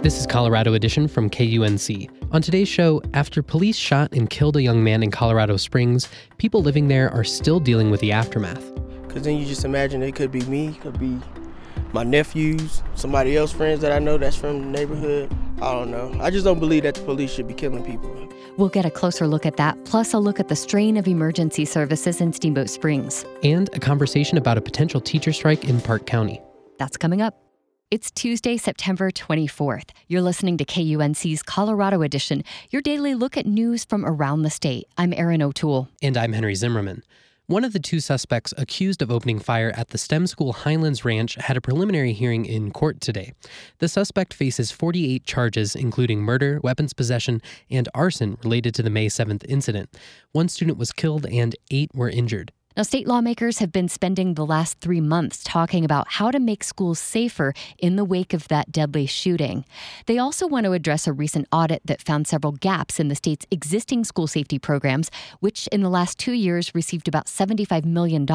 This is Colorado Edition from KUNC. On today's show, after police shot and killed a young man in Colorado Springs, people living there are still dealing with the aftermath. Because then you just imagine it could be me, it could be my nephews, somebody else, friends that I know that's from the neighborhood. I don't know. I just don't believe that the police should be killing people. We'll get a closer look at that, plus a look at the strain of emergency services in Steamboat Springs. And a conversation about a potential teacher strike in Park County. That's coming up. It's Tuesday, September 24th. You're listening to KUNC's Colorado Edition, your daily look at news from around the state. I'm Erin O'Toole. And I'm Henry Zimmerman. One of the two suspects accused of opening fire at the STEM school Highlands Ranch had a preliminary hearing in court today. The suspect faces 48 charges, including murder, weapons possession, and arson related to the May 7th incident. One student was killed and 8 were injured. Now, state lawmakers have been spending the last 3 months talking about how to make schools safer in the wake of that deadly shooting. They also want to address a recent audit that found several gaps in the state's existing school safety programs, which in the last 2 years received about $75 million.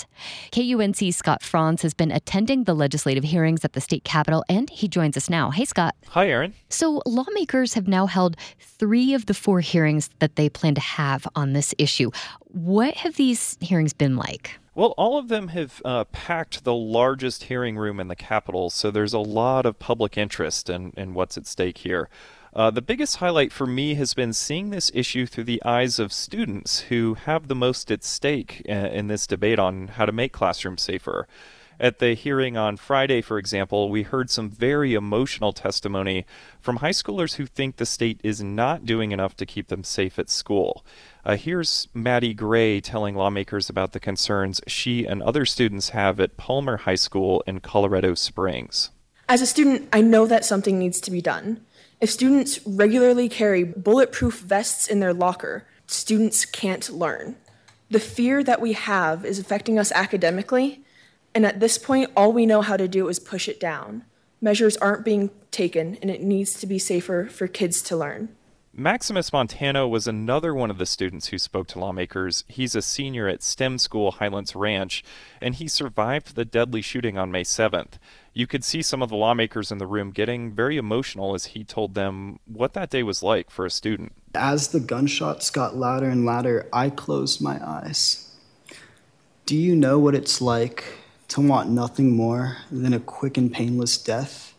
KUNC's Scott Franz has been attending the legislative hearings at the state capitol, and he joins us now. Hey, Scott. Hi, Erin. So lawmakers have now held 3 of the 4 hearings that they plan to have on this issue. What have these hearings been like? Well, all of them have packed the largest hearing room in the Capitol, so there's a lot of public interest in what's at stake here. The biggest highlight for me has been seeing this issue through the eyes of students who have the most at stake in this debate on how to make classrooms safer. At the hearing on Friday, for example, we heard some very emotional testimony from high schoolers who think the state is not doing enough to keep them safe at school. Here's Maddie Gray telling lawmakers about the concerns she and other students have at Palmer High School in Colorado Springs. As a student, I know that something needs to be done. If students regularly carry bulletproof vests in their locker, students can't learn. The fear that we have is affecting us academically, and at this point, all we know how to do is push it down. Measures aren't being taken, and it needs to be safer for kids to learn. Maximus Montano was another one of the students who spoke to lawmakers. He's a senior at STEM school Highlands Ranch, and he survived the deadly shooting on May 7th. You could see some of the lawmakers in the room getting very emotional as he told them what that day was like for a student. As the gunshots got louder and louder, I closed my eyes. Do you know what it's like to want nothing more than a quick and painless death?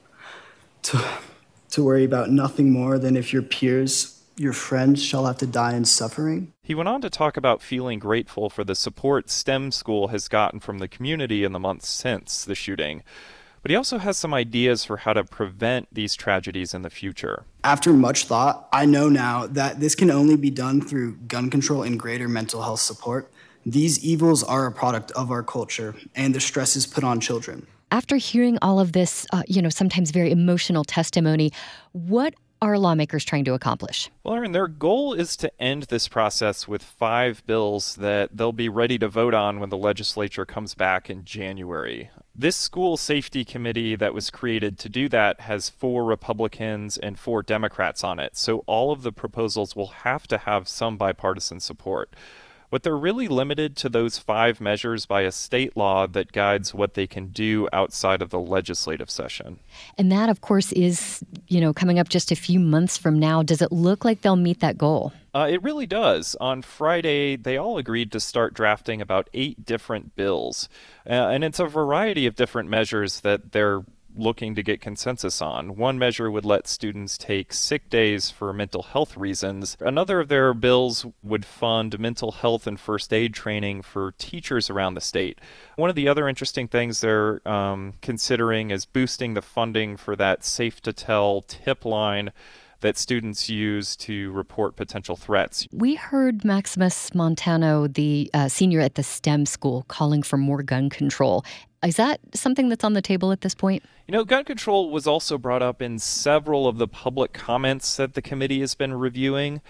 To worry about nothing more than if your peers, your friends, shall have to die in suffering? He went on to talk about feeling grateful for the support STEM school has gotten from the community in the months since the shooting. But he also has some ideas for how to prevent these tragedies in the future. After much thought, I know now that this can only be done through gun control and greater mental health support. These evils are a product of our culture and the stresses put on children. After hearing all of this, sometimes very emotional testimony, what are lawmakers trying to accomplish? Well, Erin, their goal is to end this process with 5 bills that they'll be ready to vote on when the legislature comes back in January. This school safety committee that was created to do that has 4 Republicans and 4 Democrats on it, so all of the proposals will have to have some bipartisan support. But they're really limited to those 5 measures by a state law that guides what they can do outside of the legislative session. And that, of course, is, coming up just a few months from now. Does it look like they'll meet that goal? It really does. On Friday, they all agreed to start drafting about 8 different bills. And it's a variety of different measures that they're looking to get consensus on. One measure would let students take sick days for mental health reasons. Another of their bills would fund mental health and first aid training for teachers around the state. One of the other interesting things they're considering is boosting the funding for that Safe to Tell tip line that students use to report potential threats. We heard Maximus Montano, the senior at the STEM school, calling for more gun control. Is that something that's on the table at this point? Gun control was also brought up in several of the public comments that the committee has been reviewing.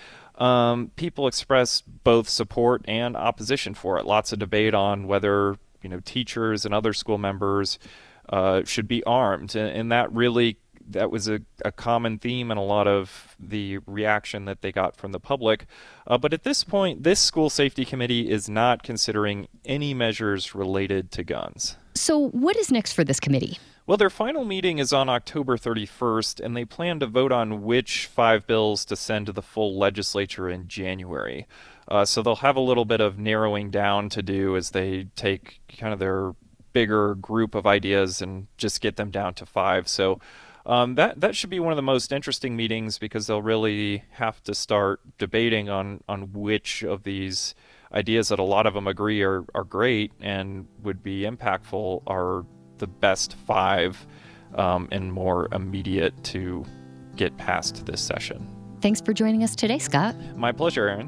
People expressed both support and opposition for it. Lots of debate on whether, teachers and other school members should be armed. And that was a common theme in a lot of the reaction that they got from the public. But at this point, this school safety committee is not considering any measures related to guns. So what is next for this committee? Well, their final meeting is on October 31st, and they plan to vote on which 5 bills to send to the full legislature in January. So they'll have a little bit of narrowing down to do as they take kind of their bigger group of ideas and just get them down to 5. So that should be one of the most interesting meetings, because they'll really have to start debating on which of these ideas that a lot of them agree are great and would be impactful are the best 5 and more immediate to get past this session. Thanks for joining us today, Scott. My pleasure, Erin.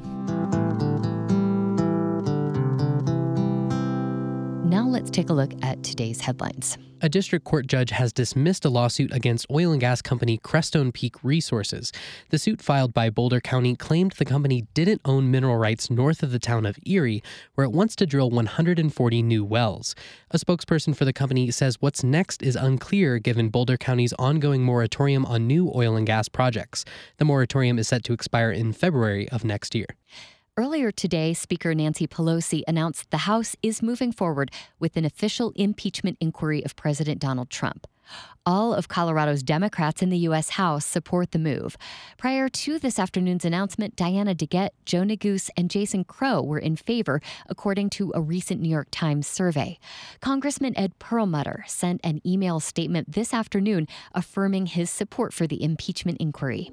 Now let's take a look at today's headlines. A district court judge has dismissed a lawsuit against oil and gas company Crestone Peak Resources. The suit filed by Boulder County claimed the company didn't own mineral rights north of the town of Erie, where it wants to drill 140 new wells. A spokesperson for the company says what's next is unclear given Boulder County's ongoing moratorium on new oil and gas projects. The moratorium is set to expire in February of next year. Earlier today, Speaker Nancy Pelosi announced the House is moving forward with an official impeachment inquiry of President Donald Trump. All of Colorado's Democrats in the U.S. House support the move. Prior to this afternoon's announcement, Diana DeGette, Joe Neguse, and Jason Crow were in favor, according to a recent New York Times survey. Congressman Ed Perlmutter sent an email statement this afternoon affirming his support for the impeachment inquiry.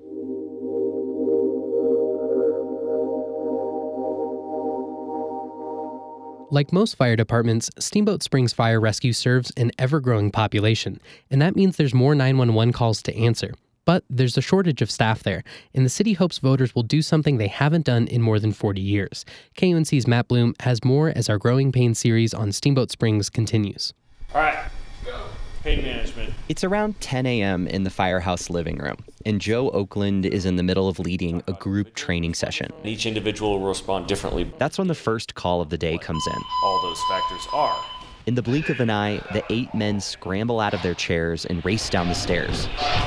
Like most fire departments, Steamboat Springs Fire Rescue serves an ever-growing population, and that means there's more 911 calls to answer. But there's a shortage of staff there, and the city hopes voters will do something they haven't done in more than 40 years. KUNC's Matt Bloom has more as our Growing Pains series on Steamboat Springs continues. All right, go. Pain management. It's around 10 a.m. in the firehouse living room, and Joe Oakland is in the middle of leading a group training session. Each individual will respond differently. That's when the first call of the day comes in. All those factors are. In the blink of an eye, the 8 men scramble out of their chairs and race down the stairs.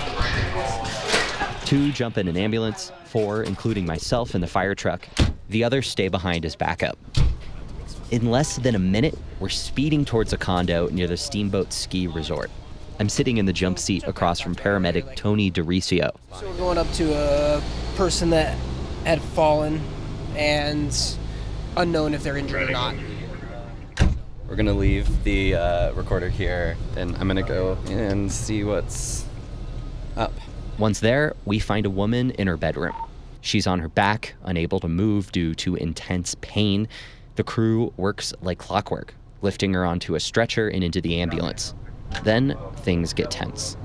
2 jump in an ambulance, 4, including myself, in the fire truck. The others stay behind as backup. In less than a minute, we're speeding towards a condo near the Steamboat Ski Resort. I'm sitting in the jump seat across from paramedic Tony DeRicio. So we're going up to a person that had fallen and unknown if they're injured or not. We're going to leave the recorder here, and I'm going to go and see what's up. Once there, we find a woman in her bedroom. She's on her back, unable to move due to intense pain. The crew works like clockwork, lifting her onto a stretcher and into the ambulance. Then things get tense.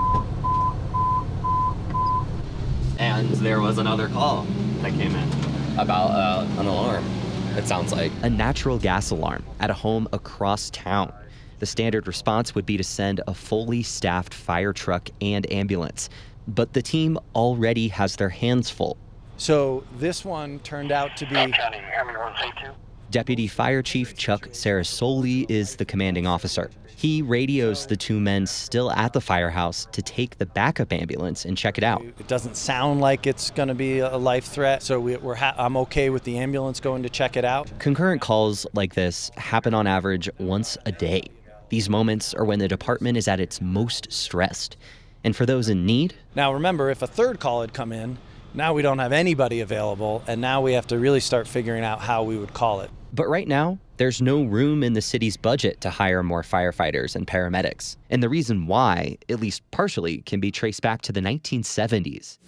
And there was another call that came in about an alarm, it sounds like. A natural gas alarm at a home across town. The standard response would be to send a fully staffed fire truck and ambulance. But the team already has their hands full. So this one turned out to be... Deputy Fire Chief Chuck Sarasoli is the commanding officer. He radios the 2 men still at the firehouse to take the backup ambulance and check it out. It doesn't sound like it's going to be a life threat, so I'm okay with the ambulance going to check it out. Concurrent calls like this happen on average once a day. These moments are when the department is at its most stressed. And for those in need... Now remember, if a third call had come in, now we don't have anybody available, and now we have to really start figuring out how we would call it. But right now, there's no room in the city's budget to hire more firefighters and paramedics. And the reason why, at least partially, can be traced back to the 1970s.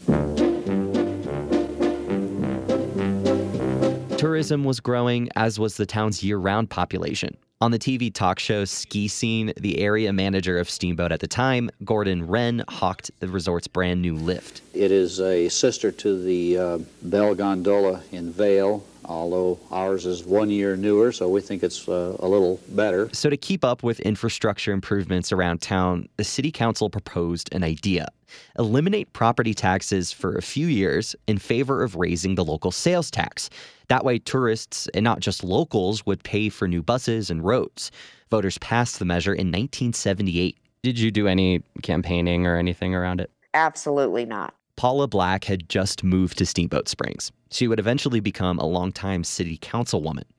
Tourism was growing, as was the town's year-round population. On the TV talk show Ski Scene, the area manager of Steamboat at the time, Gordon Wren, hawked the resort's brand new lift. It is a sister to the Bell Gondola in Vail, although ours is 1 year newer, so we think it's a little better. So to keep up with infrastructure improvements around town, the city council proposed an idea. Eliminate property taxes for a few years in favor of raising the local sales tax. That way, tourists, and not just locals, would pay for new buses and roads. Voters passed the measure in 1978. Did you do any campaigning or anything around it? Absolutely not. Paula Black had just moved to Steamboat Springs. She would eventually become a longtime city councilwoman.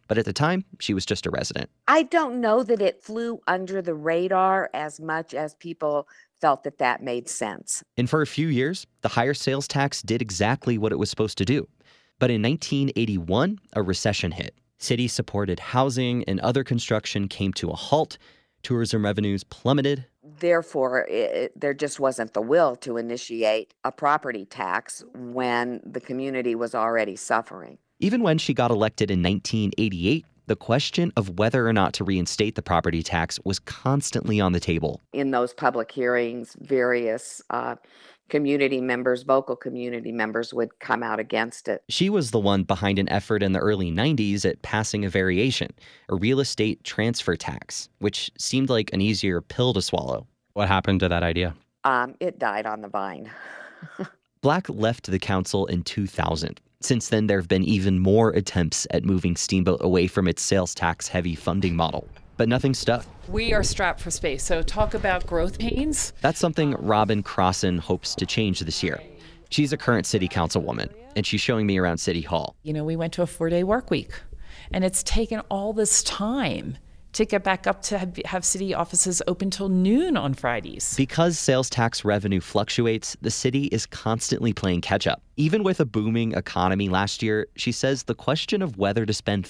But at the time, she was just a resident. I don't know that it flew under the radar as much as people felt that that made sense. And for a few years, the higher sales tax did exactly what it was supposed to do. But in 1981, a recession hit. City-supported housing and other construction came to a halt. Tourism revenues plummeted. Therefore, there just wasn't the will to initiate a property tax when the community was already suffering. Even when she got elected in 1988, the question of whether or not to reinstate the property tax was constantly on the table. In those public hearings, various community members, vocal community members would come out against it. She was the one behind an effort in the early 90s at passing a variation, a real estate transfer tax, which seemed like an easier pill to swallow. What happened to that idea? It died on the vine. Black left the council in 2000. Since then, there have been even more attempts at moving Steamboat away from its sales tax-heavy funding model. But nothing stuck. We are strapped for space, so talk about growth pains. That's something Robin Crossan hopes to change this year. She's a current city councilwoman, and she's showing me around City Hall. You know, we went to a 4-day work week, and it's taken all this time to get back up to have city offices open till noon on Fridays. Because sales tax revenue fluctuates, the city is constantly playing catch-up. Even with a booming economy last year, she says the question of whether to spend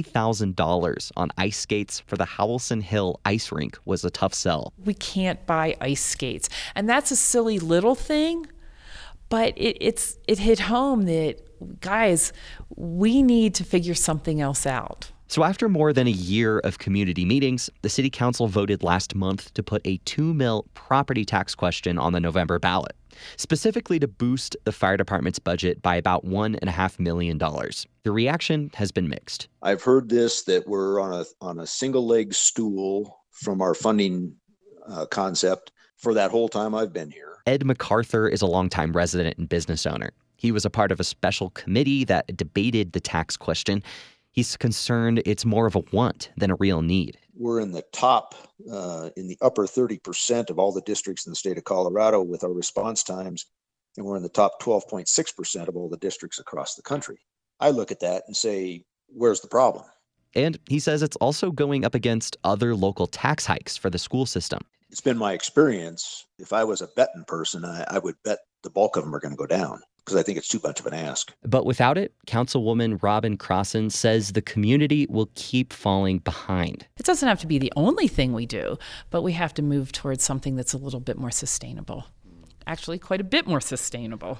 $3,000 on ice skates for the Howelson Hill ice rink was a tough sell. We can't buy ice skates. And that's a silly little thing, but it hit home that, guys, we need to figure something else out. So after more than a year of community meetings, the city council voted last month to put a $2 million property tax question on the November ballot, specifically to boost the fire department's budget by about $1.5 million. The reaction has been mixed. I've heard this, that we're on a single leg stool from our funding concept for that whole time I've been here. Ed MacArthur is a longtime resident and business owner. He was a part of a special committee that debated the tax question. He's concerned it's more of a want than a real need. We're in the top, in the upper 30% of all the districts in the state of Colorado with our response times, and we're in the top 12.6% of all the districts across the country. I look at that and say, where's the problem? And he says it's also going up against other local tax hikes for the school system. It's been my experience, if I was a betting person, I would bet the bulk of them are going to go down, because I think it's too much of an ask. But without it, Councilwoman Robin Crossan says the community will keep falling behind. It doesn't have to be the only thing we do, but we have to move towards something that's a little bit more sustainable. Actually, quite a bit more sustainable.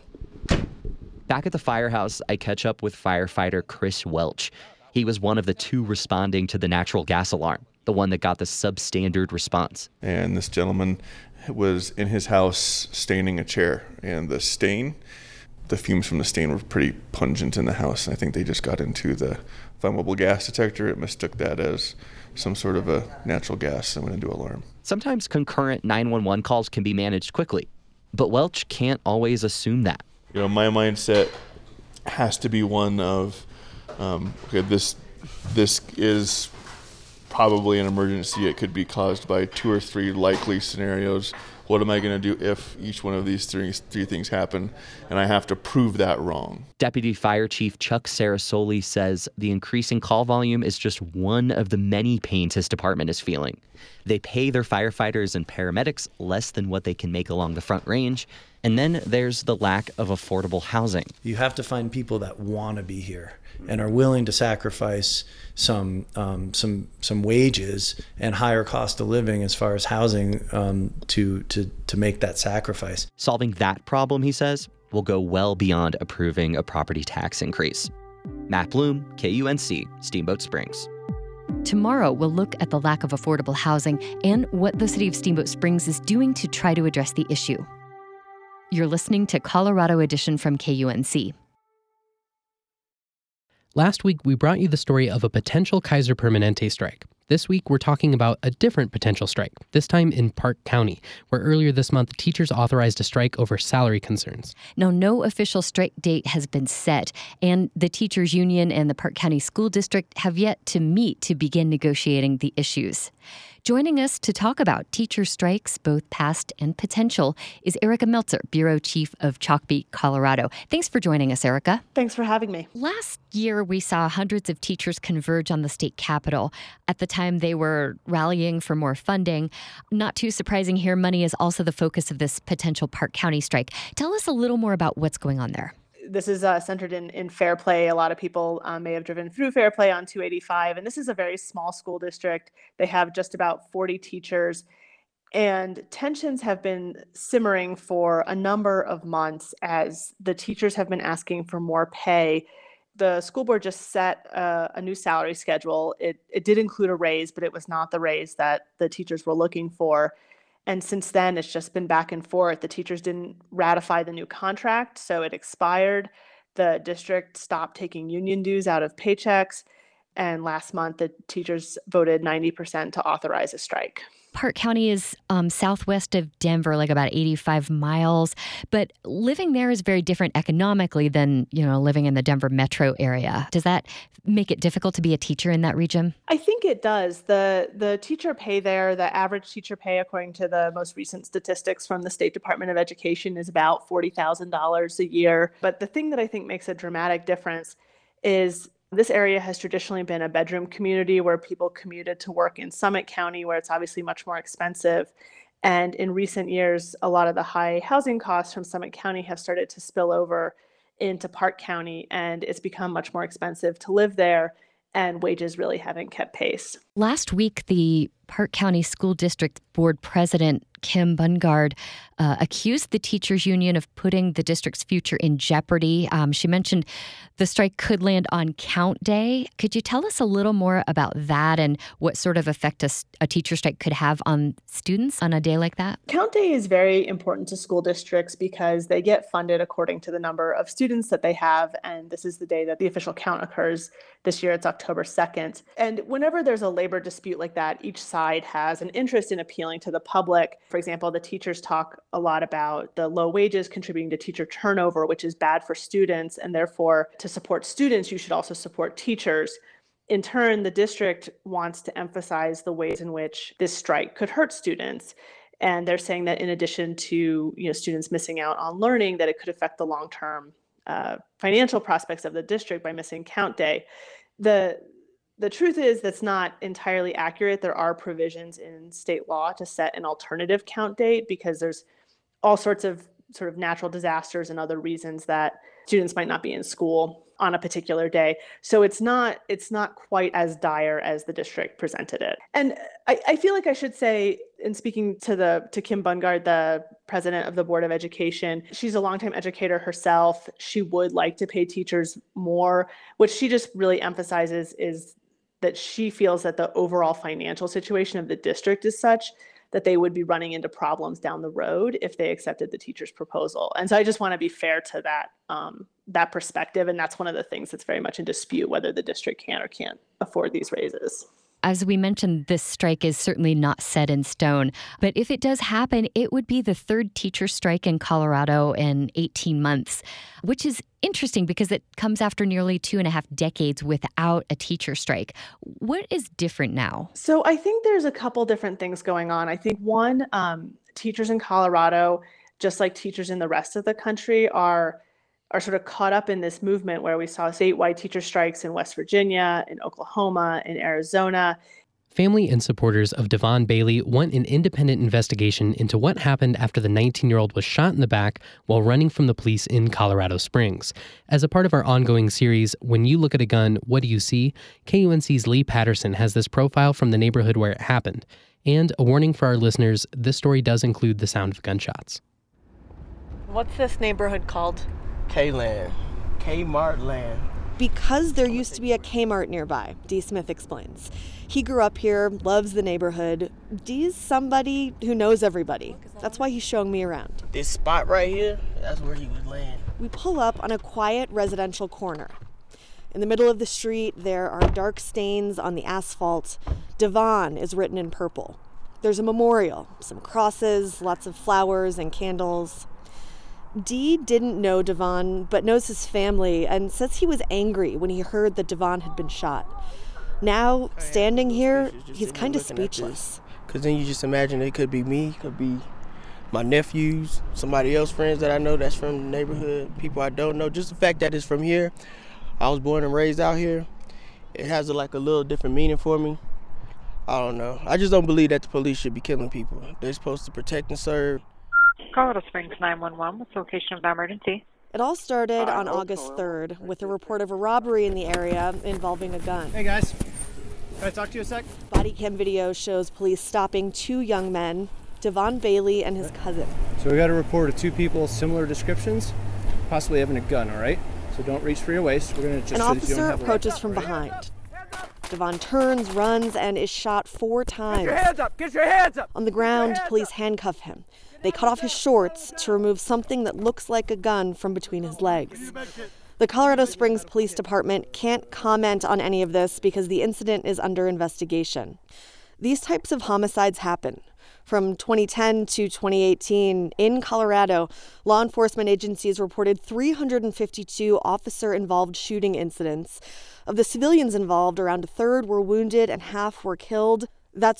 Back at the firehouse, I catch up with firefighter Chris Welch. He was one of the 2 responding to the natural gas alarm, the one that got the substandard response. And this gentleman was in his house staining a chair, and the fumes from the stain were pretty pungent in the house. And I think they just got into the flammable gas detector. It mistook that as some sort of a natural gas and went into alarm. Sometimes concurrent 911 calls can be managed quickly, but Welch can't always assume that. You know, my mindset has to be one of, okay, this is probably an emergency. It could be caused by 2 or 3 likely scenarios. What am I going to do if each one of these three things happen? And I have to prove that wrong. Deputy Fire Chief Chuck Sarasoli says the increasing call volume is just one of the many pains his department is feeling. They pay their firefighters and paramedics less than what they can make along the Front Range. And then there's the lack of affordable housing. You have to find people that want to be here and are willing to sacrifice some wages and higher cost of living as far as housing to make that sacrifice. Solving that problem, he says, will go well beyond approving a property tax increase. Matt Bloom, KUNC, Steamboat Springs. Tomorrow, we'll look at the lack of affordable housing and what the city of Steamboat Springs is doing to try to address the issue. You're listening to Colorado Edition from KUNC. Last week, we brought you the story of a potential Kaiser Permanente strike. This week, we're talking about a different potential strike, this time in Park County, where earlier this month, teachers authorized a strike over salary concerns. Now, no official strike date has been set, and the teachers union and the Park County School District have yet to meet to begin negotiating the issues. Joining us to talk about teacher strikes, both past and potential, is Erica Meltzer, Bureau Chief of Chalkbeat, Colorado. Thanks for joining us, Erica. Thanks for having me. Last year, we saw hundreds of teachers converge on the state capitol. At the time, they were rallying for more funding. Not too surprising here, money is also the focus of this potential Park County strike. Tell us a little more about what's going on there. This is centered in Fairplay. A lot of people may have driven through Fairplay on 285, and this is a very small school district. They have just about 40 teachers, and tensions have been simmering for a number of months as the teachers have been asking for more pay. The school board just set a new salary schedule. It did include a raise, but it was not the raise that the teachers were looking for. And since then, it's just been back and forth. The teachers didn't ratify the new contract, so it expired. The district stopped taking union dues out of paychecks. And last month, the teachers voted 90% to authorize a strike. Park County is southwest of Denver, like about 85 miles. But living there is very different economically than, living in the Denver metro area. Does that make it difficult to be a teacher in that region? I think it does. The teacher pay there, the average teacher pay, according to the most recent statistics from the State Department of Education, is about $40,000 a year. But the thing that I think makes a dramatic difference is this area has traditionally been a bedroom community where people commuted to work in Summit County, where it's obviously much more expensive. And in recent years, a lot of the high housing costs from Summit County have started to spill over into Park County, and it's become much more expensive to live there, and wages really haven't kept pace. Last week, the Park County School District Board President Kim Bungard accused the teachers union of putting the district's future in jeopardy. She mentioned the strike could land on count day. Could you tell us a little more about that and what sort of effect a teacher strike could have on students on a day like that? Count day is very important to school districts because they get funded according to the number of students that they have, and this is the day that the official count occurs. This year, it's October 2nd. And whenever there's a labor dispute like that, each side has an interest in appealing to the public. For example, the teachers talk a lot about the low wages contributing to teacher turnover, which is bad for students, and therefore to support students, you should also support teachers. In turn, the district wants to emphasize the ways in which this strike could hurt students. And they're saying that in addition to students missing out on learning, that it could affect the long-term financial prospects of the district by missing count day. The truth is that's not entirely accurate. There are provisions in state law to set an alternative count date because there's all sorts of sort of natural disasters and other reasons that students might not be in school on a particular day. So it's not quite as dire as the district presented it. And I feel like I should say, in speaking to Kim Bungard, the president of the Board of Education, she's a longtime educator herself. She would like to pay teachers more. What she just really emphasizes is that she feels that the overall financial situation of the district is such that they would be running into problems down the road if they accepted the teacher's proposal. And so I just want to be fair to that perspective. And that's one of the things that's very much in dispute, whether the district can or can't afford these raises. As we mentioned, this strike is certainly not set in stone. But if it does happen, it would be the third teacher strike in Colorado in 18 months, which is interesting because it comes after nearly 2.5 decades without a teacher strike. What is different now? So I think there's a couple different things going on. I think one, teachers in Colorado, just like teachers in the rest of the country, are sort of caught up in this movement where we saw statewide teacher strikes in West Virginia, in Oklahoma, in Arizona. Family and supporters of Devon Bailey want an independent investigation into what happened after the 19-year-old was shot in the back while running from the police in Colorado Springs. As a part of our ongoing series, When You Look at a Gun, What Do You See?, KUNC's Lee Patterson has this profile from the neighborhood where it happened. And a warning for our listeners, this story does include the sound of gunshots. What's this neighborhood called? K-Land. Kmart Land. Because there used to be a Kmart nearby, Dee Smith explains. He grew up here, loves the neighborhood. Dee's somebody who knows everybody. That's why he's showing me around. This spot right here, that's where he would land. We pull up on a quiet residential corner. In the middle of the street, there are dark stains on the asphalt. Devon is written in purple. There's a memorial, some crosses, lots of flowers and candles. Dee didn't know Devon, but knows his family and says he was angry when he heard that Devon had been shot. Now, standing here, he's kind of speechless. Because then you just imagine it could be me, could be my nephews, somebody else, friends that I know that's from the neighborhood, people I don't know. Just the fact that it's from here, I was born and raised out here, it has a little different meaning for me. I don't know. I just don't believe that the police should be killing people. They're supposed to protect and serve. Colorado Springs 911, what's the location of the emergency? It all started on August 3rd with a report of a robbery in the area involving a gun. Hey guys, can I talk to you a sec? Body cam video shows police stopping two young men, Devon Bailey and his cousin. So we got a report of two people, similar descriptions, possibly having a gun, all right? So don't reach for your waist. We're going to just An officer approaches from behind. Devon turns, runs, and is shot 4 times. Get your hands up! Get your hands up! On the ground, police handcuff him. They cut off his shorts to remove something that looks like a gun from between his legs. The Colorado Springs Police Department can't comment on any of this because the incident is under investigation. These types of homicides happen. From 2010 to 2018, in Colorado, law enforcement agencies reported 352 officer-involved shooting incidents. Of the civilians involved, around a third were wounded and half were killed. That's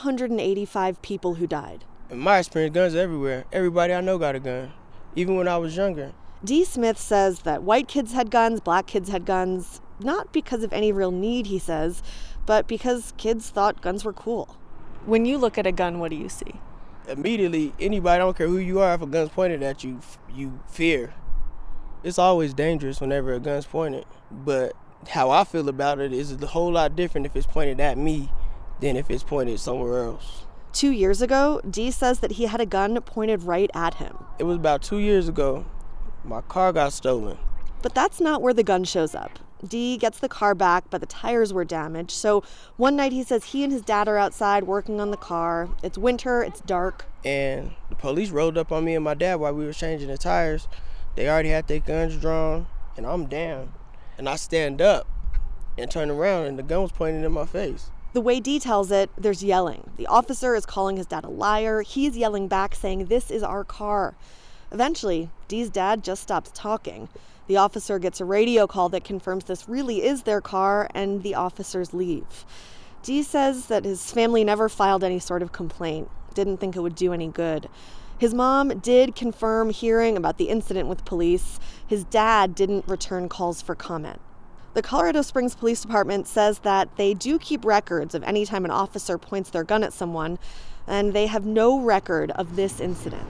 185 people who died. In my experience, guns are everywhere. Everybody I know got a gun, even when I was younger. D. Smith says that white kids had guns, black kids had guns, not because of any real need, he says, but because kids thought guns were cool. When you look at a gun, what do you see? Immediately, anybody, I don't care who you are, if a gun's pointed at you, you fear. It's always dangerous whenever a gun's pointed, but how I feel about it is a whole lot different if it's pointed at me than if it's pointed somewhere else. 2 years ago, D says that he had a gun pointed right at him. It was about 2 years ago. My car got stolen. But that's not where the gun shows up. D gets the car back, but the tires were damaged. So one night he says he and his dad are outside working on the car. It's winter, it's dark. And the police rolled up on me and my dad while we were changing the tires. They already had their guns drawn, and I'm down. And I stand up and turn around, and the gun was pointed in my face. The way D tells it, there's yelling. The officer is calling his dad a liar. He's yelling back, saying, "This is our car." Eventually, D's dad just stops talking. The officer gets a radio call that confirms this really is their car, and the officers leave. D says that his family never filed any sort of complaint, didn't think it would do any good. His mom did confirm hearing about the incident with police. His dad didn't return calls for comment. The Colorado Springs Police Department says that they do keep records of any time an officer points their gun at someone, and they have no record of this incident.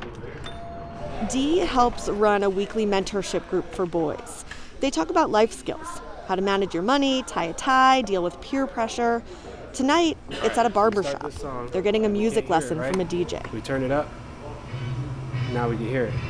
D helps run a weekly mentorship group for boys. They talk about life skills, how to manage your money, tie a tie, deal with peer pressure. Tonight, it's at a barbershop. They're getting a music lesson from a DJ. We turn it up. Now we can hear it.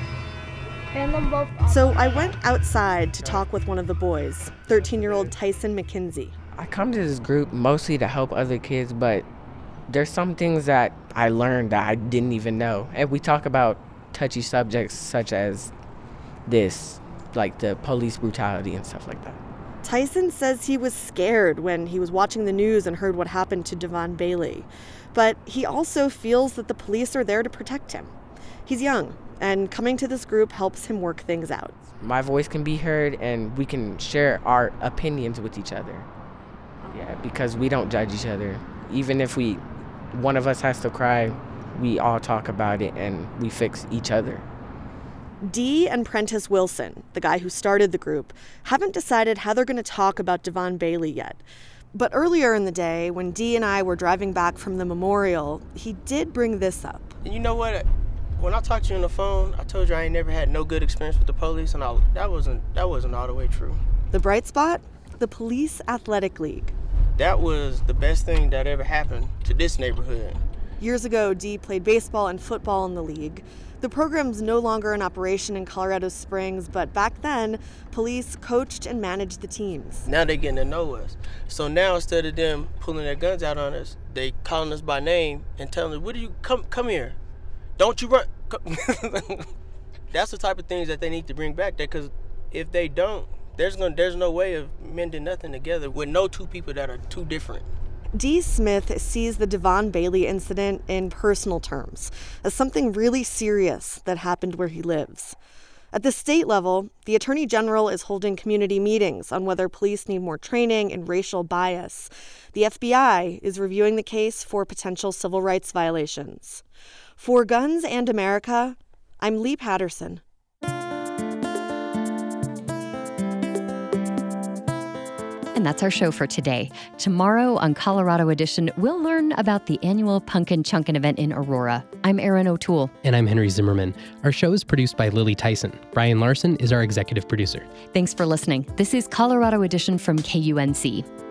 So I went outside to talk with one of the boys, 13-year-old Tyson McKenzie. I come to this group mostly to help other kids, but there's some things that I learned that I didn't even know. And we talk about touchy subjects such as this, like the police brutality and stuff like that. Tyson says he was scared when he was watching the news and heard what happened to Devon Bailey. But he also feels that the police are there to protect him. He's young, and coming to this group helps him work things out. My voice can be heard, and we can share our opinions with each other. Yeah, because we don't judge each other. Even if one of us has to cry, we all talk about it and we fix each other. D and Prentice Wilson, the guy who started the group, haven't decided how they're going to talk about Devon Bailey yet. But earlier in the day, when D and I were driving back from the memorial, he did bring this up. And you know what? When I talked to you on the phone, I told you I ain't never had no good experience with the police, and that wasn't all the way true. The bright spot? The Police Athletic League. That was the best thing that ever happened to this neighborhood. Years ago, D played baseball and football in the league. The program's no longer in operation in Colorado Springs, but back then, police coached and managed the teams. Now they're getting to know us. So now instead of them pulling their guns out on us, they calling us by name and telling us, "What do you come here? Don't you run." That's the type of things that they need to bring back there, because if they don't, there's no way of mending nothing together with no two people that are too different. D. Smith sees the Devon Bailey incident in personal terms, as something really serious that happened where he lives. At the state level, the Attorney General is holding community meetings on whether police need more training in racial bias. The FBI is reviewing the case for potential civil rights violations. For Guns and America, I'm Lee Patterson. And that's our show for today. Tomorrow on Colorado Edition, we'll learn about the annual Punkin' Chunkin' event in Aurora. I'm Erin O'Toole. And I'm Henry Zimmerman. Our show is produced by Lily Tyson. Brian Larson is our executive producer. Thanks for listening. This is Colorado Edition from KUNC.